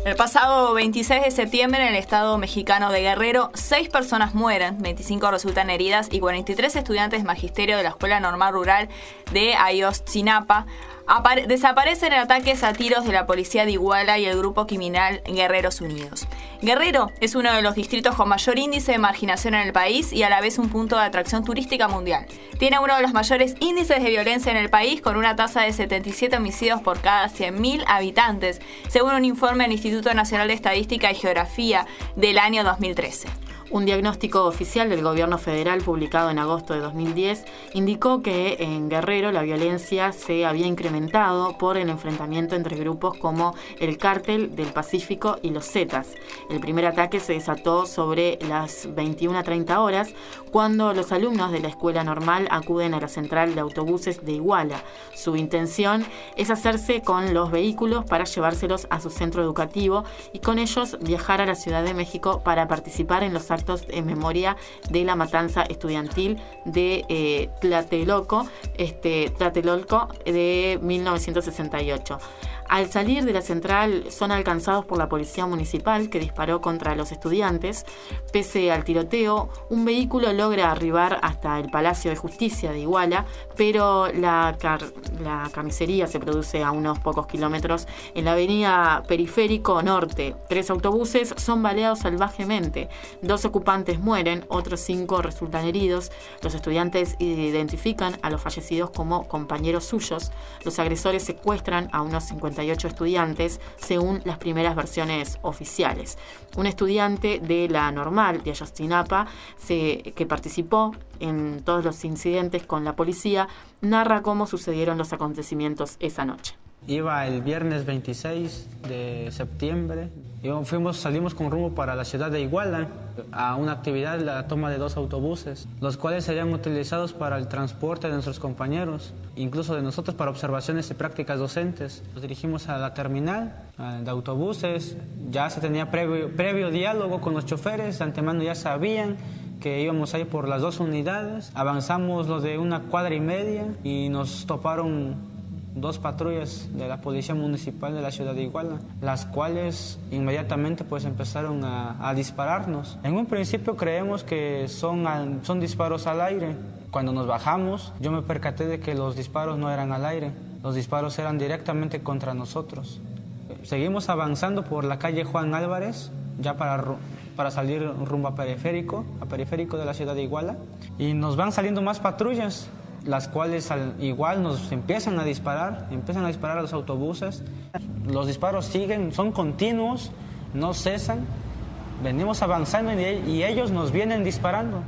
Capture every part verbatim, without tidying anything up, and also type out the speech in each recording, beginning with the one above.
El pasado veintiséis de septiembre en el estado mexicano de Guerrero, seis personas mueren, veinticinco resultan heridas y cuarenta y tres estudiantes de magisterio de la Escuela Normal Rural de Ayotzinapa desaparecen en ataques a tiros de la policía de Iguala y el grupo criminal Guerreros Unidos. Guerrero es uno de los distritos con mayor índice de marginación en el país y a la vez un punto de atracción turística mundial. Tiene uno de los mayores índices de violencia en el país con una tasa de setenta y siete homicidios por cada cien mil habitantes, según un informe del Instituto Nacional de Estadística y Geografía del año dos mil trece. Un diagnóstico oficial del gobierno federal publicado en agosto de dos mil diez indicó que en Guerrero la violencia se había incrementado por el enfrentamiento entre grupos como el Cártel del Pacífico y los Zetas. El primer ataque se desató sobre las veintiuna a treinta horas cuando los alumnos de la escuela normal acuden a la central de autobuses de Iguala. Su intención es hacerse con los vehículos para llevárselos a su centro educativo y con ellos viajar a la Ciudad de México para participar en los actos en memoria de la matanza estudiantil de eh, Tlatelolco, este, Tlatelolco de mil novecientos sesenta y ocho. Al salir de la central son alcanzados por la policía municipal que disparó contra los estudiantes. Pese al tiroteo, un vehículo logra arribar hasta el Palacio de Justicia de Iguala, pero la, car- la carnicería se produce a unos pocos kilómetros en la avenida Periférico Norte. Tres autobuses son baleados salvajemente. Dos ocupantes mueren, otros cinco resultan heridos. Los estudiantes identifican a los fallecidos como compañeros suyos. Los agresores secuestran a unos cincuenta y ocho estudiantes, según las primeras versiones oficiales. Un estudiante de la normal de Ayotzinapa, se, que participó en todos los incidentes con la policía, narra cómo sucedieron los acontecimientos esa noche. Iba el viernes veintiséis de septiembre. Fuimos, salimos con rumbo para la ciudad de Iguala a una actividad, la toma de dos autobuses, los cuales serían utilizados para el transporte de nuestros compañeros, incluso de nosotros para observaciones y prácticas docentes. Nos dirigimos a la terminal de autobuses, ya se tenía previo, previo diálogo con los choferes, de antemano ya sabían que íbamos a ir por las dos unidades. Avanzamos lo de una cuadra y media y nos toparon dos patrullas de la Policía Municipal de la ciudad de Iguala, las cuales inmediatamente pues empezaron a, a dispararnos. En un principio creemos que son, al, son disparos al aire. Cuando nos bajamos, yo me percaté de que los disparos no eran al aire, los disparos eran directamente contra nosotros. Seguimos avanzando por la calle Juan Álvarez, ya para, para salir rumbo a Periférico, a Periférico de la ciudad de Iguala, y nos van saliendo más patrullas, las cuales al igual nos empiezan a disparar, empiezan a disparar a los autobuses. Los disparos siguen, son continuos, no cesan. Venimos avanzando y, y ellos nos vienen disparando.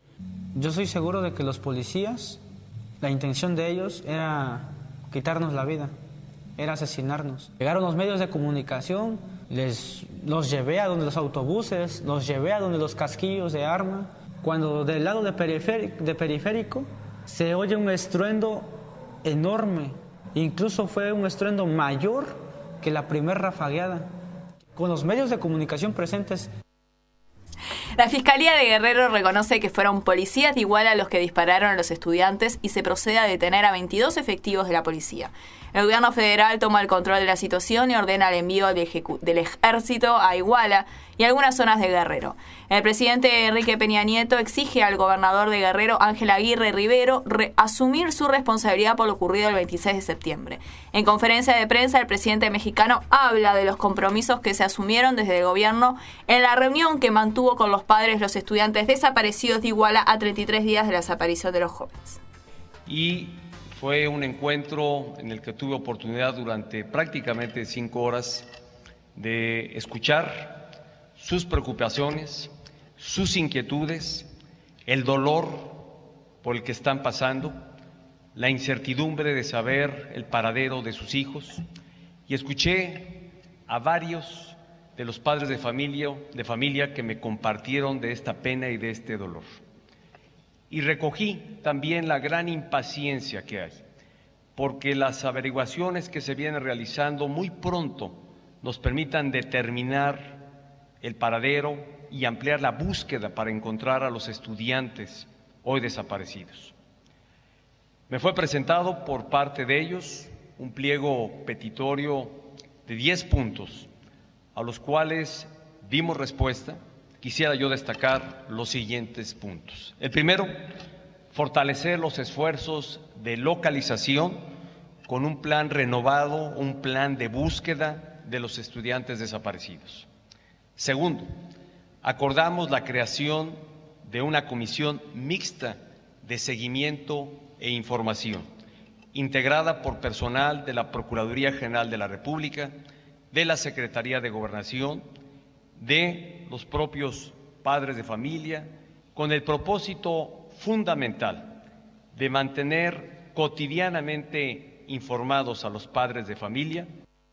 Yo soy seguro de que los policías, la intención de ellos era quitarnos la vida, era asesinarnos. Llegaron los medios de comunicación, les, los llevé a donde los autobuses, los llevé a donde los casquillos de arma. Cuando del lado de periférico, de periférico se oye un estruendo enorme, incluso fue un estruendo mayor que la primera rafagueada. Con los medios de comunicación presentes. La Fiscalía de Guerrero reconoce que fueron policías de Iguala los que dispararon a los estudiantes y se procede a detener a veintidós efectivos de la policía. El gobierno federal toma el control de la situación y ordena el envío del, ejecu- del ejército a Iguala y algunas zonas de Guerrero. El presidente Enrique Peña Nieto exige al gobernador de Guerrero, Ángel Aguirre Rivero, re- asumir su responsabilidad por lo ocurrido el veintiséis de septiembre. En conferencia de prensa, el presidente mexicano habla de los compromisos que se asumieron desde el gobierno en la reunión que mantuvo con los padres de los estudiantes desaparecidos de Iguala a treinta y tres días de la desaparición de los jóvenes. Y fue un encuentro en el que tuve oportunidad durante prácticamente cinco horas de escuchar sus preocupaciones, sus inquietudes, el dolor por el que están pasando, la incertidumbre de saber el paradero de sus hijos, y escuché a varios de los padres de familia, de familia que me compartieron de esta pena y de este dolor. Y recogí también la gran impaciencia que hay, porque las averiguaciones que se vienen realizando muy pronto nos permitan determinar el paradero y ampliar la búsqueda para encontrar a los estudiantes hoy desaparecidos. Me fue presentado por parte de ellos un pliego petitorio de diez puntos a los cuales dimos respuesta, quisiera yo destacar los siguientes puntos. El primero, fortalecer los esfuerzos de localización con un plan renovado, un plan de búsqueda de los estudiantes desaparecidos. Segundo, acordamos la creación de una comisión mixta de seguimiento e información, integrada por personal de la Procuraduría General de la República, de la Secretaría de Gobernación, de los propios padres de familia, con el propósito fundamental de mantener cotidianamente informados a los padres de familia.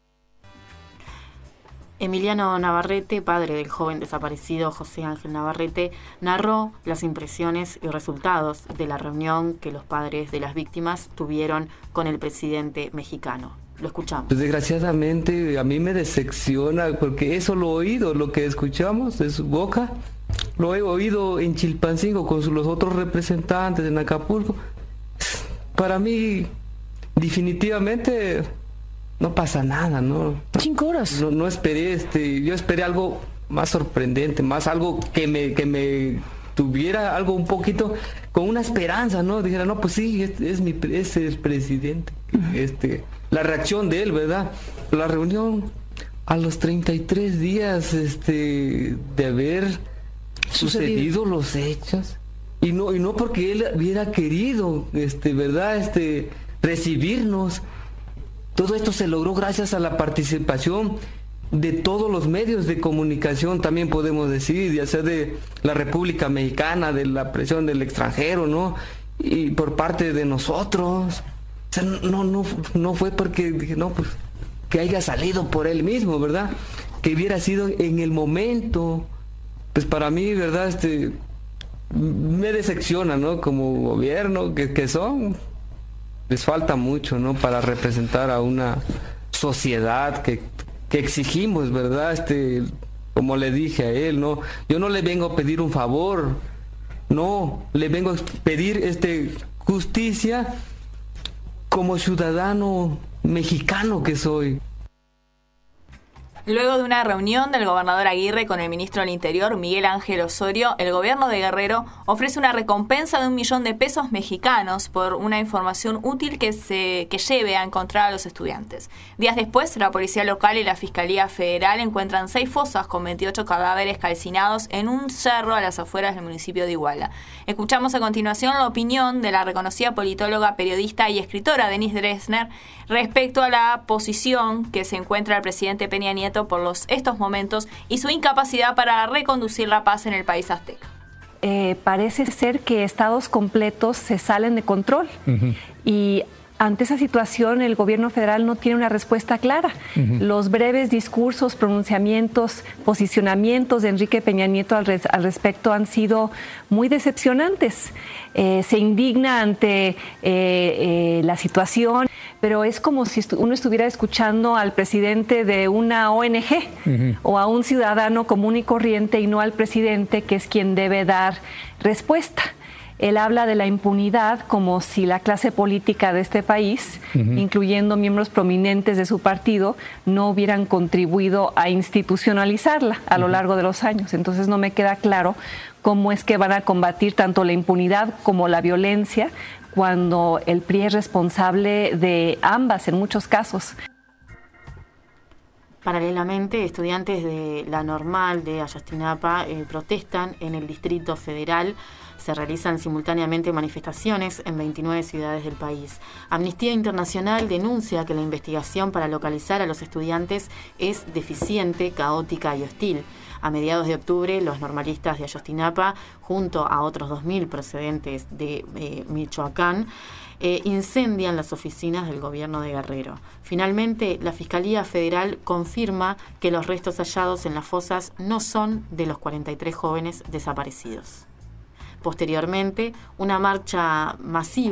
Emiliano Navarrete, padre del joven desaparecido José Ángel Navarrete, narró las impresiones y resultados de la reunión que los padres de las víctimas tuvieron con el presidente mexicano. Lo escuchamos. Pues desgraciadamente a mí me decepciona porque eso lo he oído, lo que escuchamos de su boca, lo he oído en Chilpancingo con los otros representantes en Acapulco. Para mí definitivamente no pasa nada, ¿no? Cinco horas. No, no esperé, este, yo esperé algo más sorprendente, más algo que me, que me tuviera algo un poquito con una esperanza, ¿no? Dijera, no, pues sí, es, es mi, es el presidente. Este, la reacción de él, ¿verdad? La reunión a los treinta y tres días, este, de haber sucedido los hechos y no, y no porque él hubiera querido, este, ¿verdad? Este, recibirnos. Todo esto se logró gracias a la participación de todos los medios de comunicación, también podemos decir, ya sea de la República Mexicana, de la presión del extranjero, ¿no? Y por parte de nosotros. O sea, no, no, no fue porque dije, no, pues que haya salido por él mismo, ¿verdad? Que hubiera sido en el momento. Pues para mí, ¿verdad? Este, me decepciona, ¿no? Como gobierno que, que son, les falta mucho, ¿no? Para representar a una sociedad que, que exigimos, ¿verdad? Este, como le dije a él, ¿no? Yo no le vengo a pedir un favor, no, le vengo a pedir este, justicia como ciudadano mexicano que soy. Luego de una reunión del gobernador Aguirre con el ministro del Interior, Miguel Ángel Osorio, el gobierno de Guerrero ofrece una recompensa de un millón de pesos mexicanos por una información útil que se que lleve a encontrar a los estudiantes. Días después, la policía local y la Fiscalía Federal encuentran seis fosas con veintiocho cadáveres calcinados en un cerro a las afueras del municipio de Iguala. Escuchamos a continuación la opinión de la reconocida politóloga, periodista y escritora Denise Dresner respecto a la posición que se encuentra el presidente Peña Nieto por los, estos momentos y su incapacidad para reconducir la paz en el país azteca. Eh, parece ser que estados completos se salen de control uh-huh. y ante esa situación el gobierno federal no tiene una respuesta clara. Uh-huh. Los breves discursos, pronunciamientos, posicionamientos de Enrique Peña Nieto al, res, al respecto han sido muy decepcionantes. Eh, se indigna ante eh, eh, la situación, pero es como si estu- uno estuviera escuchando al presidente de una O N Ge uh-huh. o a un ciudadano común y corriente y no al presidente, que es quien debe dar respuesta. Él habla de la impunidad como si la clase política de este país, uh-huh. incluyendo miembros prominentes de su partido, no hubieran contribuido a institucionalizarla a uh-huh. lo largo de los años. Entonces no me queda claro cómo es que van a combatir tanto la impunidad como la violencia cuando el P R I es responsable de ambas en muchos casos. Paralelamente, estudiantes de la Normal de Ayotzinapa eh, protestan en el Distrito Federal. Se realizan simultáneamente manifestaciones en veintinueve ciudades del país. Amnistía Internacional denuncia que la investigación para localizar a los estudiantes es deficiente, caótica y hostil. A mediados de octubre, los normalistas de Ayotzinapa, junto a otros dos mil procedentes de eh, Michoacán, eh, incendian las oficinas del gobierno de Guerrero. Finalmente, la Fiscalía Federal confirma que los restos hallados en las fosas no son de los cuarenta y tres jóvenes desaparecidos. Posteriormente, una marcha masiva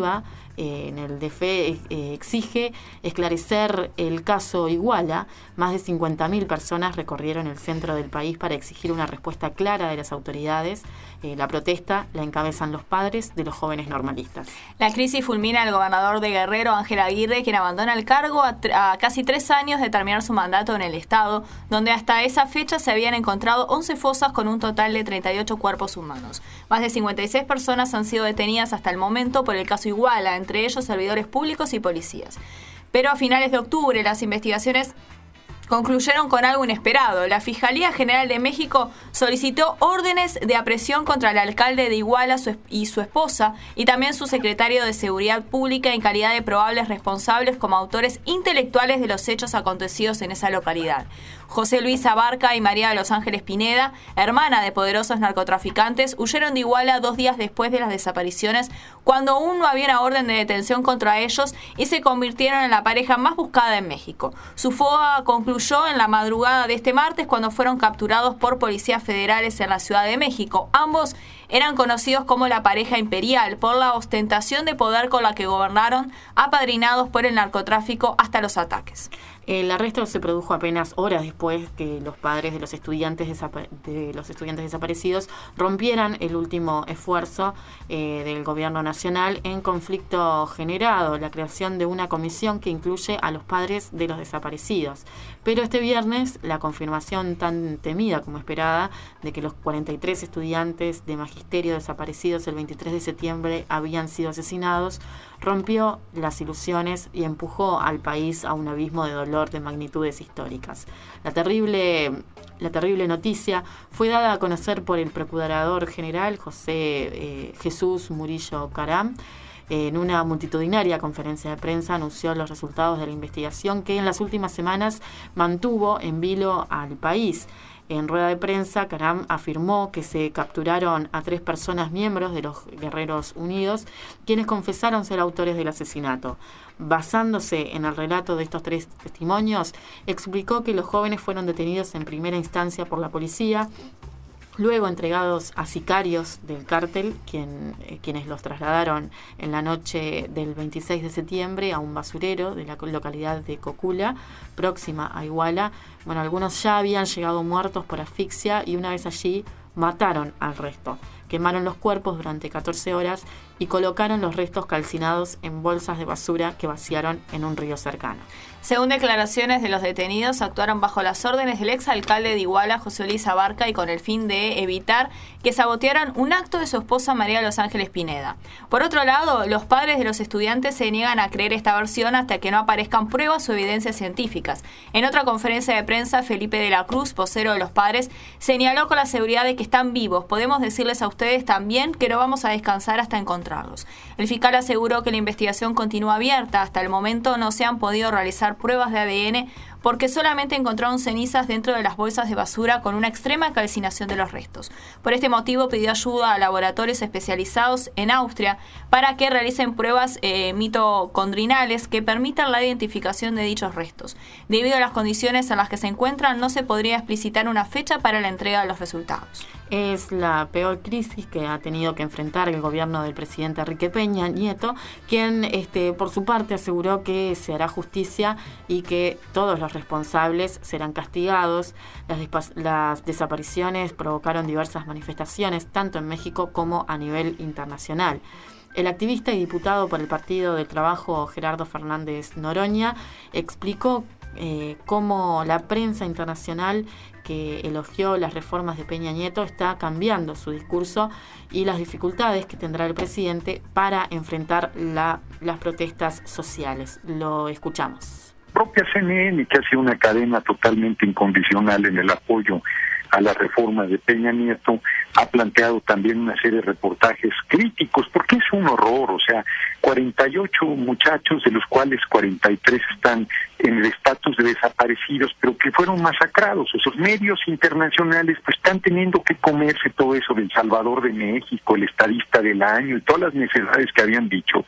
eh, en el D F E eh, exige esclarecer el caso Iguala. Más de cincuenta mil personas recorrieron el centro del país para exigir una respuesta clara de las autoridades. Eh, la protesta la encabezan los padres de los jóvenes normalistas. La crisis fulmina al gobernador de Guerrero, Ángel Aguirre, quien abandona el cargo a, a casi tres años de terminar su mandato en el Estado, donde hasta esa fecha se habían encontrado once fosas con un total de treinta y ocho cuerpos humanos. Más de cincuenta y seis personas han sido detenidas hasta el momento por el caso Iguala, entre ellos servidores públicos y policías. Pero a finales de octubre las investigaciones concluyeron con algo inesperado. La Fiscalía General de México solicitó órdenes de aprehensión contra el alcalde de Iguala y su esposa y también su secretario de Seguridad Pública en calidad de probables responsables como autores intelectuales de los hechos acontecidos en esa localidad. José Luis Abarca y María de los Ángeles Pineda, hermana de poderosos narcotraficantes, huyeron de Iguala dos días después de las desapariciones, cuando aún no había una orden de detención contra ellos, y se convirtieron en la pareja más buscada en México. Su fuga concluyó en la madrugada de este martes cuando fueron capturados por policías federales en la Ciudad de México. Ambos eran conocidos como la pareja imperial por la ostentación de poder con la que gobernaron, apadrinados por el narcotráfico hasta los ataques. El arresto se produjo apenas horas después que los padres de los estudiantes desapa- de los estudiantes desaparecidos rompieran el último esfuerzo eh, del gobierno nacional en conflicto generado, la creación de una comisión que incluye a los padres de los desaparecidos. Pero este viernes, la confirmación tan temida como esperada de que los cuarenta y tres estudiantes de magisterio desaparecidos el veintitrés de septiembre habían sido asesinados rompió las ilusiones y empujó al país a un abismo de dolor de magnitudes históricas. La terrible, la terrible noticia fue dada a conocer por el Procurador General José eh, Jesús Murillo Caram. En una multitudinaria conferencia de prensa anunció los resultados de la investigación que en las últimas semanas mantuvo en vilo al país. En rueda de prensa, Caram afirmó que se capturaron a tres personas miembros de los Guerreros Unidos, quienes confesaron ser autores del asesinato. Basándose en el relato de estos tres testimonios, explicó que los jóvenes fueron detenidos en primera instancia por la policía, luego entregados a sicarios del cártel, quien, eh, quienes los trasladaron en la noche del veintiséis de septiembre a un basurero de la localidad de Cocula, próxima a Iguala. Bueno, algunos ya habían llegado muertos por asfixia y una vez allí mataron al resto. Quemaron los cuerpos durante catorce horas y colocaron los restos calcinados en bolsas de basura que vaciaron en un río cercano. Según declaraciones de los detenidos, actuaron bajo las órdenes del exalcalde de Iguala, José Luis Abarca, y con el fin de evitar que sabotearan un acto de su esposa María de los Ángeles Pineda. Por otro lado, los padres de los estudiantes se niegan a creer esta versión hasta que no aparezcan pruebas o evidencias científicas. En otra conferencia de prensa, Felipe de la Cruz, vocero de los padres, señaló con la seguridad de que están vivos. Podemos decirles a ustedes también que no vamos a descansar hasta encontrarlos. El fiscal aseguró que la investigación continúa abierta. Hasta el momento no se han podido realizar pruebas de A D N porque solamente encontraron cenizas dentro de las bolsas de basura con una extrema calcinación de los restos. Por este motivo pidió ayuda a laboratorios especializados en Austria para que realicen pruebas eh, mitocondriales que permitan la identificación de dichos restos. Debido a las condiciones en las que se encuentran, no se podría explicitar una fecha para la entrega de los resultados. Es la peor crisis que ha tenido que enfrentar el gobierno del presidente Enrique Peña Nieto, quien este, por su parte aseguró que se hará justicia y que todos los responsables serán castigados. Las, despa- las desapariciones provocaron diversas manifestaciones, tanto en México como a nivel internacional. El activista y diputado por el Partido del Trabajo, Gerardo Fernández Noroña, explicó eh, cómo la prensa internacional que elogió las reformas de Peña Nieto está cambiando su discurso y las dificultades que tendrá el presidente para enfrentar la, las protestas sociales. Lo escuchamos. Propia C N N, que ha sido una cadena totalmente incondicional en el apoyo a la reforma de Peña Nieto, ha planteado también una serie de reportajes críticos, porque es un horror. O sea, cuarenta y ocho muchachos, de los cuales cuarenta y tres están en el estatus de desaparecidos, pero que fueron masacrados. Esos medios internacionales pues están teniendo que comerse todo eso del Salvador de México, el estadista del año y todas las necesidades que habían dicho.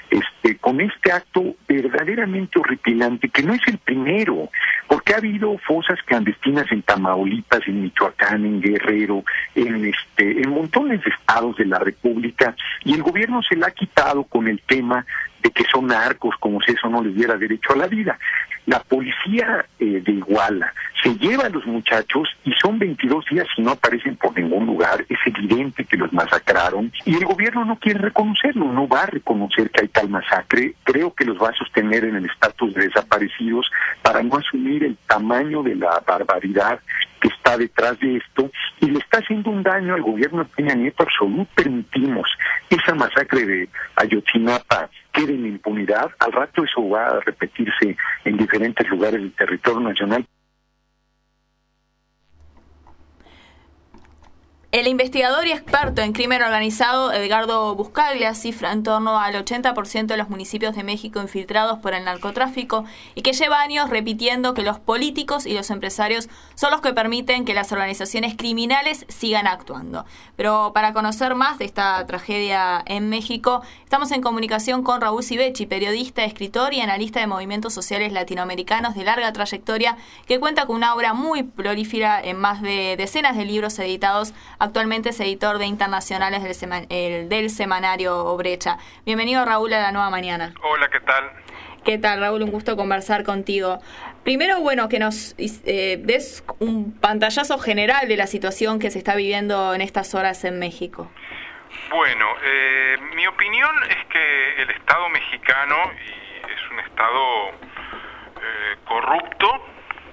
este, con este acto verdaderamente horripilante, que no es el primero, porque ha habido fosas clandestinas en Tamaulipas, en Michoacán, en Guerrero, en este, en montones de estados de la República, y el gobierno se la ha quitado con el tema de que son narcos, como si eso no les diera derecho a la vida. La policía eh, de Iguala se lleva a los muchachos y son veintidós días y no aparecen por ningún lugar. Es evidente que los masacraron y el gobierno no quiere reconocerlo, no va a reconocer que hay tal masacre. Creo que los va a sostener en el estatus de desaparecidos para no asumir el tamaño de la barbaridad que está detrás de esto, y le está haciendo un daño al gobierno de Peña Nieto absoluto. Permitimos esa masacre de Ayotzinapa quede en impunidad, al rato eso va a repetirse en diferentes lugares del territorio nacional. El investigador y experto en crimen organizado Edgardo Buscaglia cifra en torno al ochenta por ciento de los municipios de México infiltrados por el narcotráfico y que lleva años repitiendo que los políticos y los empresarios son los que permiten que las organizaciones criminales sigan actuando. Pero para conocer más de esta tragedia en México, estamos en comunicación con Raúl Civechi, periodista, escritor y analista de movimientos sociales latinoamericanos de larga trayectoria, que cuenta con una obra muy prolífera en más de decenas de libros editados. Actualmente es editor de internacionales del, sema, el, del semanario Brecha. Bienvenido, Raúl, a La Nueva Mañana. Hola, ¿qué tal? ¿Qué tal, Raúl? Un gusto conversar contigo. Primero, bueno, que nos eh, des un pantallazo general de la situación que se está viviendo en estas horas en México. Bueno, eh, mi opinión es que el Estado mexicano y es un Estado eh, corrupto,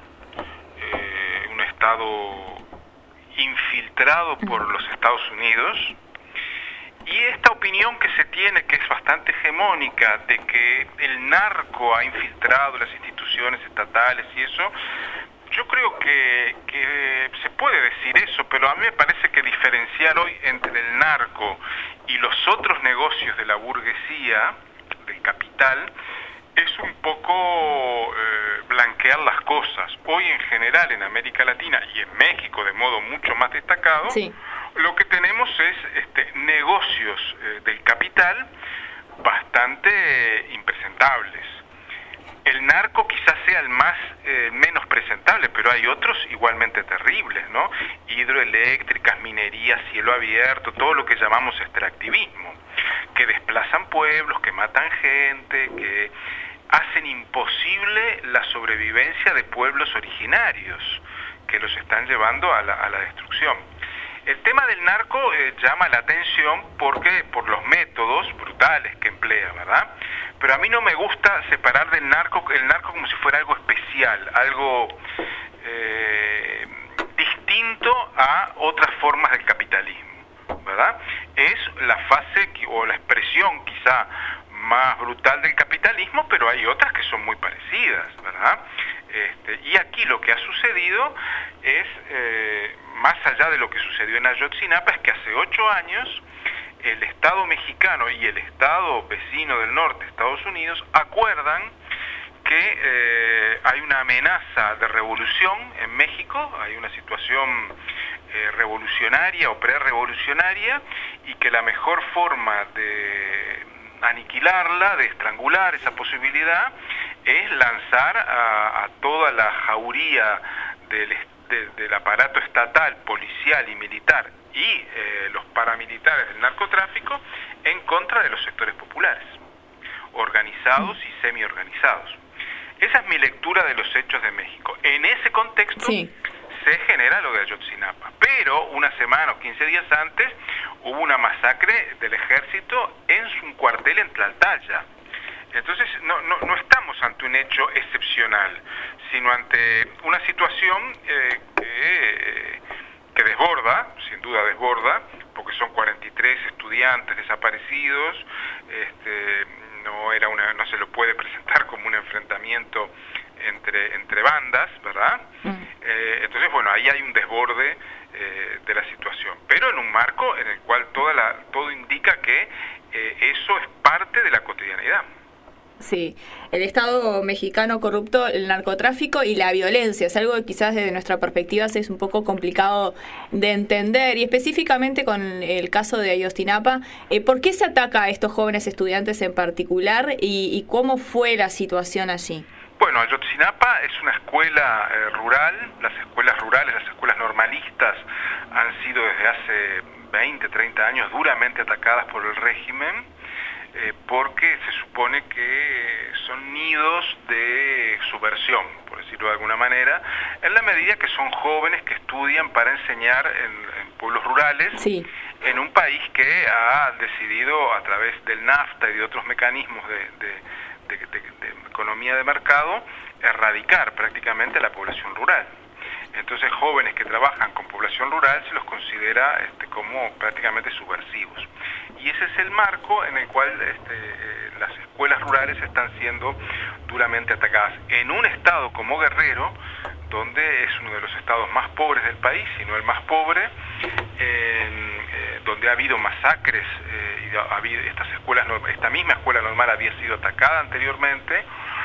eh, un Estado infiltrado por los Estados Unidos, y esta opinión que se tiene, que es bastante hegemónica, de que el narco ha infiltrado las instituciones estatales y eso, yo creo que, que se puede decir eso, pero a mí me parece que diferenciar hoy entre el narco y los otros negocios de la burguesía, del capital, es un poco eh, blanquear las cosas. Hoy en general en América Latina y en México de modo mucho más destacado, sí, lo que tenemos es este, negocios eh, del capital bastante eh, impresentables. El narco quizás sea el más eh, menos presentable, pero hay otros igualmente terribles, ¿no? Hidroeléctricas, minería, cielo abierto, todo lo que llamamos extractivismo, que desplazan pueblos, que matan gente, que hacen imposible la sobrevivencia de pueblos originarios, que los están llevando a la, a la destrucción. El tema del narco eh, llama la atención porque por los métodos brutales que emplea, ¿verdad? Pero a mí no me gusta separar del narco el narco como si fuera algo especial, algo eh, distinto a otras formas del capitalismo, ¿verdad? Es la fase o la expresión quizá más brutal del capitalismo, pero hay otras que son muy parecidas, ¿verdad? Este, y aquí lo que ha sucedido es, eh, más allá de lo que sucedió en Ayotzinapa, es que hace ocho años el Estado mexicano y el Estado vecino del norte, Estados Unidos, acuerdan que eh, hay una amenaza de revolución en México, hay una situación eh, revolucionaria o prerevolucionaria, y que la mejor forma de aniquilarla, de estrangular esa posibilidad, es lanzar a, a toda la jauría del, de, del aparato estatal, policial y militar y eh, los paramilitares del narcotráfico en contra de los sectores populares, organizados y semi-organizados. Esa es mi lectura de los hechos de México. En ese contexto sí se genera lo de Ayotzinapa, pero una semana o quince días antes hubo una masacre del ejército en su cuartel en Tlaltaya. Entonces no, no, no estamos ante un hecho excepcional, sino ante una situación eh, que, que desborda, sin duda desborda, porque son cuarenta y tres estudiantes desaparecidos, este, no era una, no se lo puede presentar como un enfrentamiento entre entre bandas, ¿verdad? Mm. Eh, entonces, bueno, ahí hay un desborde eh, de la situación, pero en un marco en el cual toda la, todo indica que eh, eso es parte de la cotidianidad. Sí, el Estado mexicano corrupto, el narcotráfico y la violencia es algo que quizás desde nuestra perspectiva es un poco complicado de entender, y específicamente con el caso de Ayotzinapa, eh, ¿por qué se ataca a estos jóvenes estudiantes en particular y, y cómo fue la situación allí? Bueno, Ayotzinapa es una escuela eh, rural. Las escuelas rurales, las escuelas normalistas han sido desde hace veinte, treinta años duramente atacadas por el régimen. Eh, porque se supone que son nidos de subversión, por decirlo de alguna manera, en la medida que son jóvenes que estudian para enseñar en, en pueblos rurales, sí, en un país que ha decidido a través del NAFTA y de otros mecanismos de, de, de, de, de economía de mercado erradicar prácticamente a la población rural. Entonces, jóvenes que trabajan con población rural se los considera este, como prácticamente subversivos. Y ese es el marco en el cual este, eh, las escuelas rurales están siendo duramente atacadas. En un estado como Guerrero, donde es uno de los estados más pobres del país, si no el más pobre, eh, eh, donde ha habido masacres, eh, y ha habido estas escuelas, esta misma escuela normal había sido atacada anteriormente,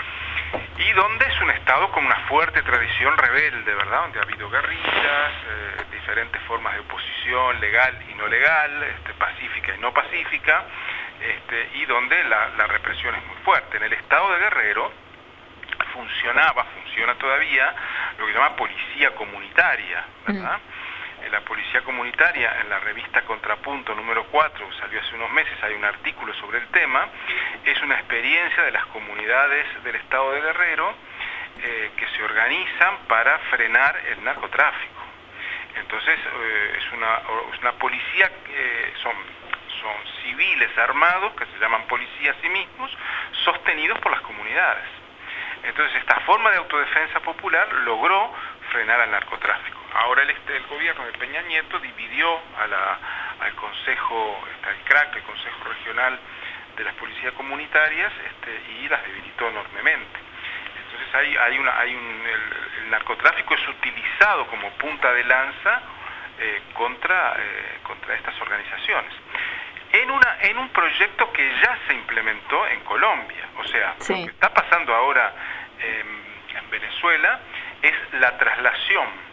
y donde es un estado con una fuerte tradición rebelde, ¿verdad? Donde ha habido guerrillas, eh, diferentes formas de oposición legal y no legal, este, pacífica y no pacífica, este, y donde la, la represión es muy fuerte. En el estado de Guerrero funcionaba, funciona todavía, lo que se llama policía comunitaria, ¿verdad? Mm. La policía comunitaria, en la revista Contrapunto número cuatro, salió hace unos meses, hay un artículo sobre el tema, es una experiencia de las comunidades del estado de Guerrero eh, que se organizan para frenar el narcotráfico. Entonces, eh, es, una, es una policía, eh, son, son civiles armados, que se llaman policías a sí mismos, sostenidos por las comunidades. Entonces, esta forma de autodefensa popular logró frenar al narcotráfico. Ahora el, este, el gobierno de Peña Nieto dividió a la, al Consejo, este, al C R A C, el Consejo Regional de las Policías Comunitarias, este, y las debilitó enormemente. Entonces hay, hay una, hay un, el, el narcotráfico es utilizado como punta de lanza eh, contra, eh, contra estas organizaciones. En, una, en un proyecto que ya se implementó en Colombia, o sea, sí, lo que está pasando ahora eh, en Venezuela es la traslación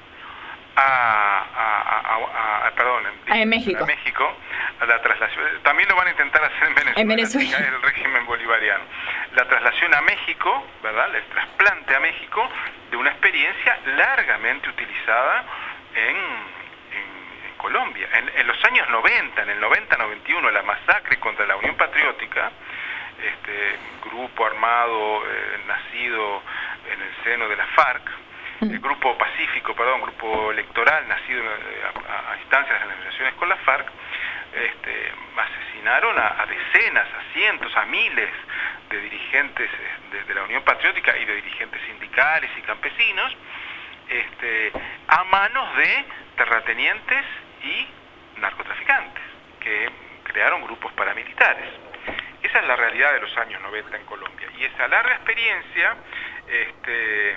a, a, a, a perdón, en, en México. a México, a la traslación, también lo van a intentar hacer en Venezuela, en Venezuela. el régimen bolivariano. La traslación a México, ¿verdad? El trasplante a México de una experiencia largamente utilizada en, en, en Colombia. En, en los años noventa, en el noventa noventa y uno, la masacre contra la Unión Patriótica, este grupo armado eh, nacido en el seno de la FARC, el grupo pacífico, perdón, grupo electoral nacido a, a, a instancias de las negociaciones con la FARC, este, asesinaron a, a decenas, a cientos, a miles de dirigentes de, de la Unión Patriótica y de dirigentes sindicales y campesinos, este, a manos de terratenientes y narcotraficantes que crearon grupos paramilitares. Esa es la realidad de los años noventa en Colombia, y esa larga experiencia este,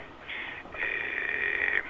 eh,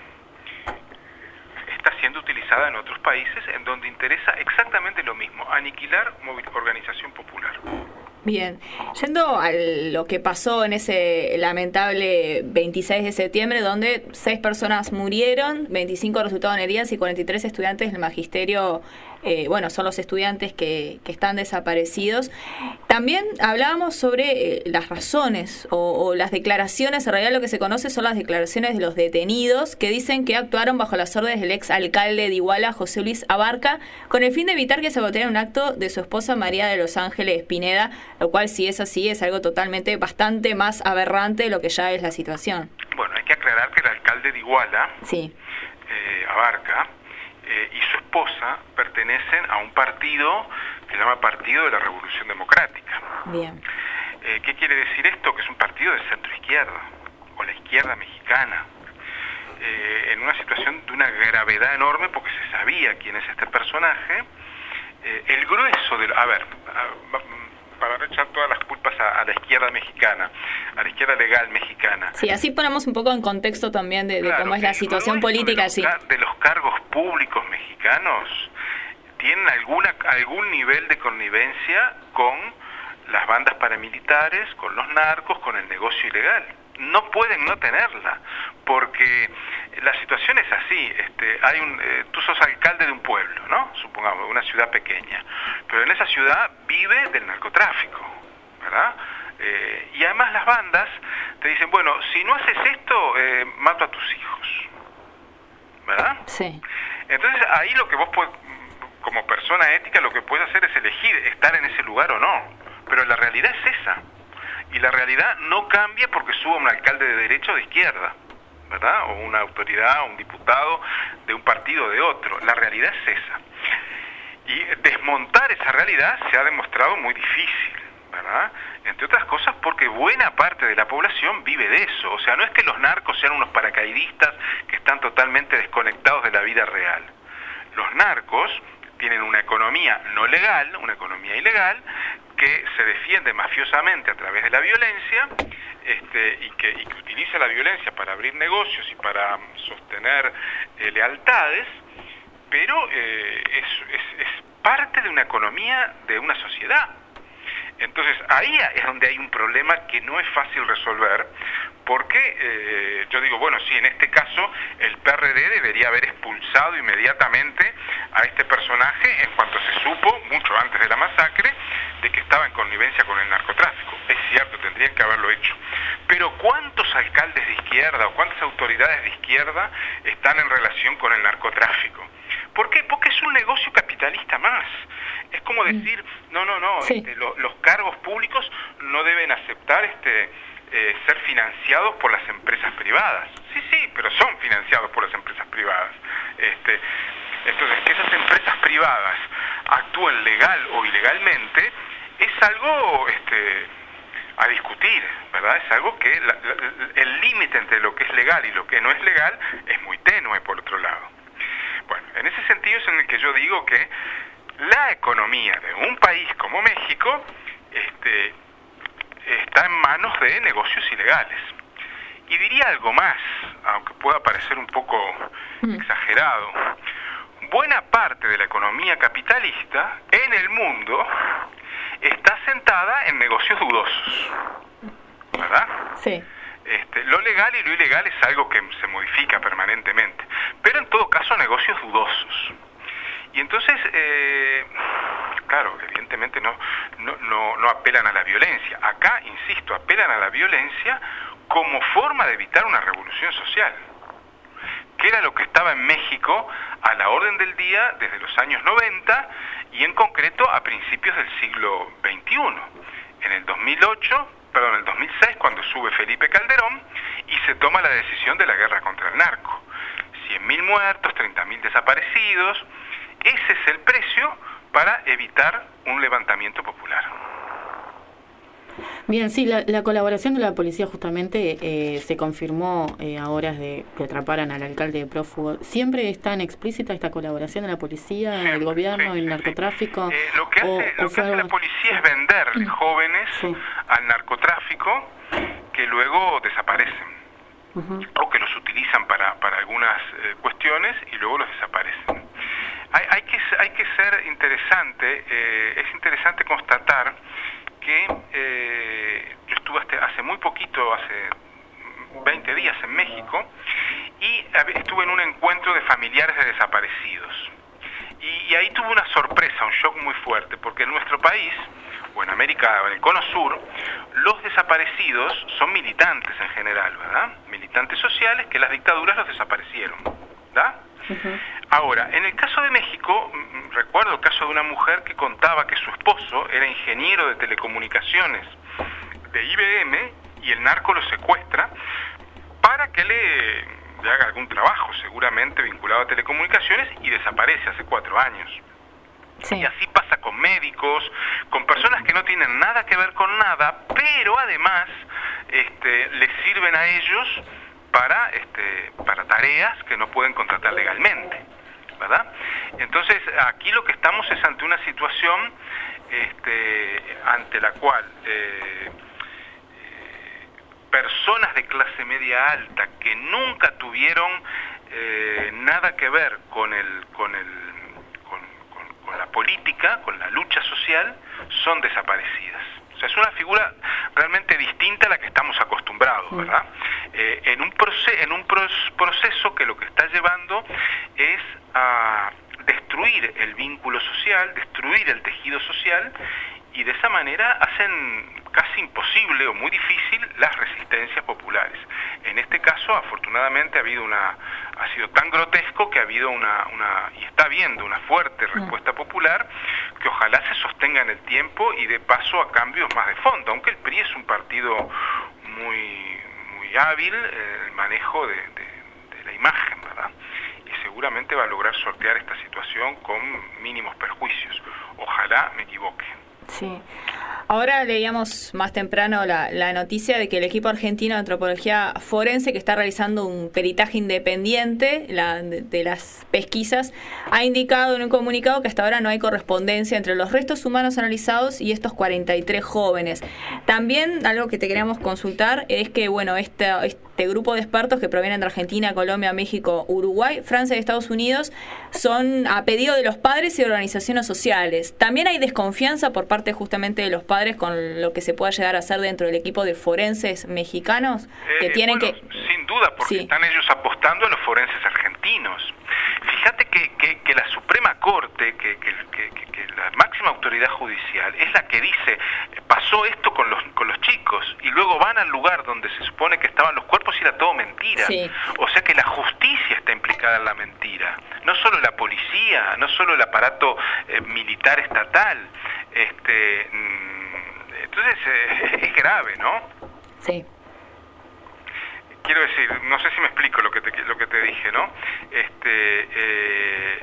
está siendo utilizada en otros países en donde interesa exactamente lo mismo: aniquilar organización popular. Bien, yendo a lo que pasó en ese lamentable veintiséis de septiembre, donde seis personas murieron, veinticinco resultaron heridas y cuarenta y tres estudiantes del magisterio, eh, bueno, son los estudiantes que, que están desaparecidos. También hablábamos sobre eh, las razones o, o las declaraciones, en realidad lo que se conoce son las declaraciones de los detenidos, que dicen que actuaron bajo las órdenes del ex alcalde de Iguala, José Luis Abarca, con el fin de evitar que se boteara un acto de su esposa María de los Ángeles Pineda, lo cual, si es así, es algo totalmente bastante más aberrante de lo que ya es la situación. Bueno, hay que aclarar que el alcalde de Iguala, sí, eh, Abarca, eh, y su esposa pertenecen a un partido que se llama Partido de la Revolución Democrática. Bien. Eh, ¿Qué quiere decir esto? Que es un partido de centro izquierda, o la izquierda mexicana, eh, en una situación de una gravedad enorme, porque se sabía quién es este personaje. Eh, el grueso de... A ver... A, para no echar todas las culpas a, a la izquierda mexicana, a la izquierda legal mexicana. Sí, así ponemos un poco en contexto también de, claro, de cómo es la situación política allí. De, los, de los cargos públicos mexicanos tienen alguna algún nivel de connivencia con las bandas paramilitares, con los narcos, con el negocio ilegal. No pueden no tenerla, porque la situación es así. Este, hay un, eh, tú sos alcalde de un pueblo, ¿no? Supongamos, de una ciudad pequeña, pero en esa ciudad vive del narcotráfico, ¿verdad? Eh, y además las bandas te dicen, bueno, si no haces esto, eh, mato a tus hijos, ¿verdad? Sí. Entonces ahí lo que vos podés, como persona ética, lo que puedes hacer es elegir estar en ese lugar o no, pero la realidad es esa. Y la realidad no cambia porque suba un alcalde de derecha o de izquierda, ¿verdad? O una autoridad, o un diputado de un partido o de otro. La realidad es esa. Y desmontar esa realidad se ha demostrado muy difícil, ¿verdad? Entre otras cosas porque buena parte de la población vive de eso. O sea, no es que los narcos sean unos paracaidistas que están totalmente desconectados de la vida real. Los narcos tienen una economía no legal, una economía ilegal, que se defiende mafiosamente a través de la violencia, este, y, que, y que utiliza la violencia para abrir negocios y para sostener eh, lealtades, pero eh, es, es, es parte de una economía de una sociedad. Entonces ahí es donde hay un problema que no es fácil resolver, porque eh, yo digo, bueno, sí, en este caso el P R D debería haber expulsado inmediatamente a este personaje en cuanto se supo, mucho antes de la masacre, de que estaba en connivencia con el narcotráfico. Es cierto, tendrían que haberlo hecho. Pero ¿cuántos alcaldes de izquierda o cuántas autoridades de izquierda están en relación con el narcotráfico? ¿Por qué? Porque es un negocio capitalista más. Es como decir, no, no, no, sí. este, lo, los cargos públicos no deben aceptar este eh, ser financiados por las empresas privadas. Sí, sí, pero son financiados por las empresas privadas. Este, entonces, que esas empresas privadas actúen legal o ilegalmente es algo este, a discutir, ¿verdad? Es algo que la, la, el límite entre lo que es legal y lo que no es legal es muy tenue, por otro lado. Bueno, en ese sentido es en el que yo digo que la economía de un país como México este, está en manos de negocios ilegales. Y diría algo más, aunque pueda parecer un poco exagerado. Buena parte de la economía capitalista en el mundo está sentada en negocios dudosos, ¿verdad? Sí. Este, lo legal y lo ilegal es algo que se modifica permanentemente, pero en todo caso negocios dudosos. Y entonces, eh, claro, evidentemente no, no, no, no apelan a la violencia. Acá, insisto, apelan a la violencia como forma de evitar una revolución social, que era lo que estaba en México a la orden del día desde los años noventa y en concreto a principios del siglo veintiuno. En el dos mil ocho, perdón, en el dos mil seis, cuando sube Felipe Calderón y se toma la decisión de la guerra contra el narco. cien mil muertos, treinta mil desaparecidos. Ese es el precio para evitar un levantamiento popular. Bien, sí, la, la colaboración de la policía justamente eh, se confirmó eh, a horas de que atraparan al alcalde de prófugo. ¿Siempre es tan explícita esta colaboración de la policía, sí, el gobierno, sí, el narcotráfico? Sí. Eh, lo que hace, o, lo o que hace la policía es vender jóvenes sí. al narcotráfico que luego desaparecen. Uh-huh. O que los utilizan para, para algunas eh, cuestiones y luego los desaparecen. Hay, hay, que, hay que ser interesante, eh, es interesante constatar que eh, yo estuve hasta hace muy poquito, hace veinte días en México, y estuve en un encuentro de familiares de desaparecidos. Y, y ahí tuve una sorpresa, un shock muy fuerte, porque en nuestro país, o en América, en el Cono Sur, los desaparecidos son militantes en general, ¿verdad? Militantes sociales que las dictaduras los desaparecieron, ¿verdad? Uh-huh. Ahora, en el caso de México, recuerdo el caso de una mujer que contaba que su esposo era ingeniero de telecomunicaciones de I B M y el narco lo secuestra para que le, le haga algún trabajo, seguramente vinculado a telecomunicaciones, y desaparece hace cuatro años. Sí. Y así pasa con médicos, con personas que no tienen nada que ver con nada, pero además este, les sirven a ellos para este para tareas que no pueden contratar legalmente, ¿verdad? Entonces aquí lo que estamos es ante una situación este, ante la cual eh, eh, personas de clase media alta que nunca tuvieron eh, nada que ver con el con el con, con, con la política, con la lucha social, son desaparecidas, sea, es una figura realmente distinta a la que estamos acostumbrados, ¿verdad? Eh, en un, proce- en un proceso que lo que está llevando es a destruir el vínculo social, destruir el tejido social, y de esa manera hacen casi imposible o muy difícil las resistencias populares. En este caso, afortunadamente, ha habido una, ha sido tan grotesco que ha habido una, una y está habiendo una fuerte respuesta popular que ojalá se sostenga en el tiempo y dé paso a cambios más de fondo, aunque el P R I es un partido muy, muy hábil en el manejo de, de, de la imagen, ¿verdad? Y seguramente va a lograr sortear esta situación con mínimos perjuicios. Ojalá me equivoque. Sí. Ahora leíamos más temprano la, la noticia de que el equipo argentino de antropología forense, que está realizando un peritaje independiente la, de, de las pesquisas, ha indicado en un comunicado que hasta ahora no hay correspondencia entre los restos humanos analizados y estos cuarenta y tres jóvenes. También algo que te queríamos consultar es que, bueno, este, este grupo de expertos que provienen de Argentina, Colombia, México, Uruguay, Francia y Estados Unidos son a pedido de los padres y organizaciones sociales. También hay desconfianza por parte justamente de los padres con lo que se pueda llegar a hacer dentro del equipo de forenses mexicanos que eh, tienen bueno, que... Sin duda, porque sí. están ellos apostando a los forenses argentinos. Fíjate que, que, que la Suprema Corte, que, que, que, que la máxima autoridad judicial, es la que dice, pasó esto con los, con los chicos, y luego van al lugar donde se supone que estaban los cuerpos y era todo mentira. Sí. O sea que la justicia está implicada en la mentira. No solo la policía, no solo el aparato eh, militar estatal. Este, entonces eh, es grave, ¿no? Sí. Quiero decir, no sé si me explico lo que te, lo que te dije, ¿no? Este, eh,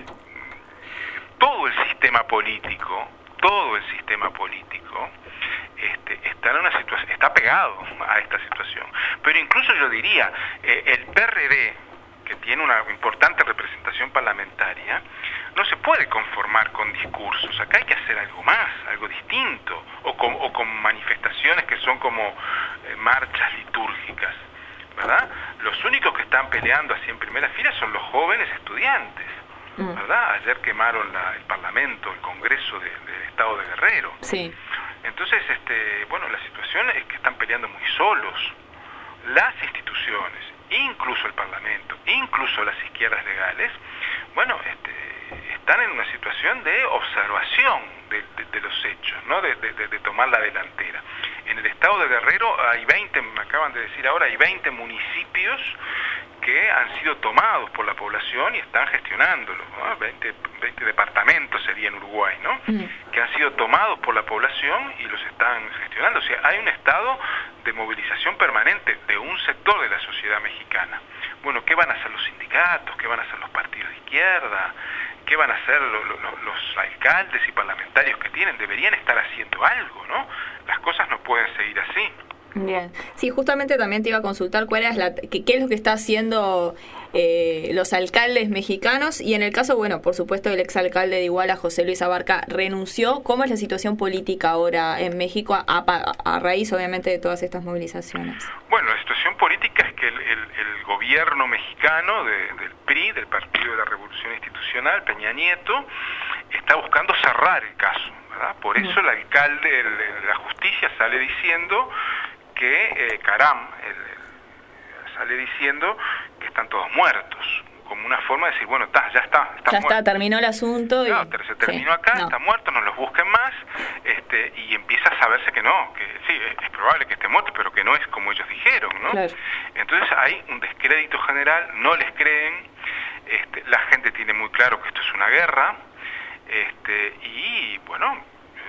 todo el sistema político, todo el sistema político este, está en una situación, está pegado a esta situación. Pero incluso yo diría, eh, el P R D, que tiene una importante representación parlamentaria, no se puede conformar con discursos. Acá hay que hacer algo más, algo distinto, o con, o con manifestaciones que son como eh, marchas litúrgicas, ¿verdad? Los únicos que están peleando así en primera fila son los jóvenes estudiantes, ¿verdad? Ayer quemaron la, el Parlamento, el Congreso de, del Estado de Guerrero. Sí. Entonces, este, bueno, la situación es que están peleando muy solos. Las instituciones, incluso el Parlamento, incluso las izquierdas legales, bueno, este, están en una situación de observación de, de, de los hechos, ¿no? De, de, de tomar la delantera. En el estado de Guerrero hay veinte, me acaban de decir ahora, hay veinte municipios que han sido tomados por la población y están gestionándolo, ¿no? veinte, veinte departamentos sería en Uruguay, ¿no? Mm. Que han sido tomados por la población y los están gestionando. O sea, hay un estado de movilización permanente de un sector de la sociedad mexicana. Bueno, ¿qué van a hacer los sindicatos? ¿Qué van a hacer los partidos de izquierda? ¿Qué van a hacer lo, lo, los alcaldes y parlamentarios que tienen? Deberían estar haciendo algo, ¿no? Las cosas no pueden seguir así. Bien. Sí, justamente también te iba a consultar cuál es la, qué, qué es lo que está haciendo eh, los alcaldes mexicanos, y en el caso, bueno, por supuesto, el exalcalde de Iguala, José Luis Abarca, renunció. ¿Cómo es la situación política ahora en México a, a, a raíz, obviamente, de todas estas movilizaciones? Bueno, la situación política es que el, el, el gobierno mexicano de, del P R I, del Partido de la Revolución Institucional, Peña Nieto, está buscando cerrar el caso, ¿verdad? Por eso el alcalde de la justicia sale diciendo que eh, Caram el, el, sale diciendo que están todos muertos, como una forma de decir, bueno, ta, ya está, está ya muerto. está, terminó el asunto. Y... No, se terminó sí, acá, no. Está muerto, no los busquen más, este, y empieza a saberse que no, que sí, es, es probable que esté muerto, pero que no es como ellos dijeron, ¿no? Claro. Entonces hay un descrédito general, no les creen, este, la gente tiene muy claro que esto es una guerra, este, y bueno,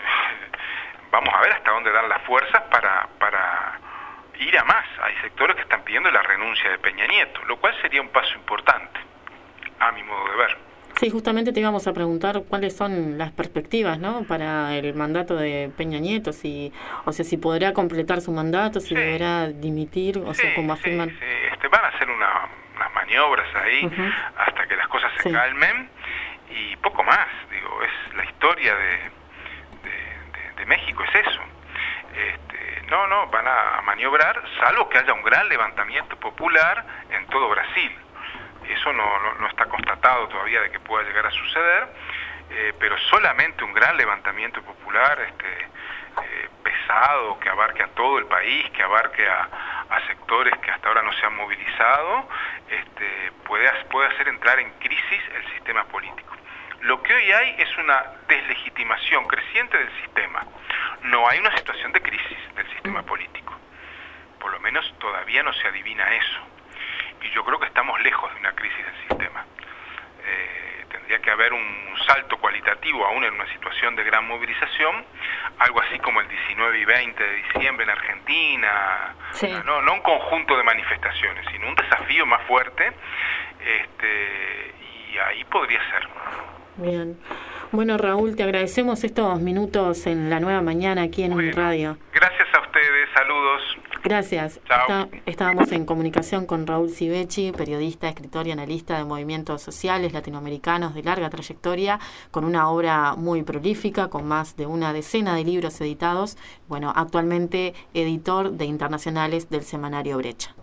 vamos a ver hasta dónde dan las fuerzas para, para ir a más. Hay sectores que están pidiendo la renuncia de Peña Nieto, lo cual sería un paso importante, a mi modo de ver. Sí, justamente te íbamos a preguntar cuáles son las perspectivas, ¿no?, para el mandato de Peña Nieto, si, o sea, si podrá completar su mandato, si sí. deberá dimitir, o sí, sea, como afirman. Sí, sí. Este, van a hacer una, unas maniobras ahí uh-huh. hasta que las cosas se sí. calmen, y poco más. Digo, es la historia de, de, de, de México, es eso. Este, no, no, van a maniobrar, salvo que haya un gran levantamiento popular en todo Brasil. Eso no, no, no está constatado todavía de que pueda llegar a suceder, eh, pero solamente un gran levantamiento popular este, eh, pesado avanzado, que abarque a todo el país, que abarque a, a sectores que hasta ahora no se han movilizado, este, puede, puede hacer entrar en crisis el sistema político. Lo que hoy hay es una deslegitimación creciente del sistema. No hay una situación de crisis del sistema político. Por lo menos todavía no se adivina eso. Y yo creo que estamos lejos de una crisis del sistema. Eh, tendría que haber un, un salto cualitativo aún en una situación de gran movilización, algo así como el diecinueve y veinte de diciembre en Argentina, sí. no, no un conjunto de manifestaciones, sino un desafío más fuerte, este, y ahí podría ser. Bien. Bueno, Raúl, te agradecemos estos minutos en La Nueva Mañana aquí en bueno, Radio. Gracias a ustedes, saludos. Gracias. Está, estábamos en comunicación con Raúl Civechi, periodista, escritor y analista de movimientos sociales latinoamericanos de larga trayectoria, con una obra muy prolífica, con más de una decena de libros editados. Bueno, actualmente editor de internacionales del semanario Brecha.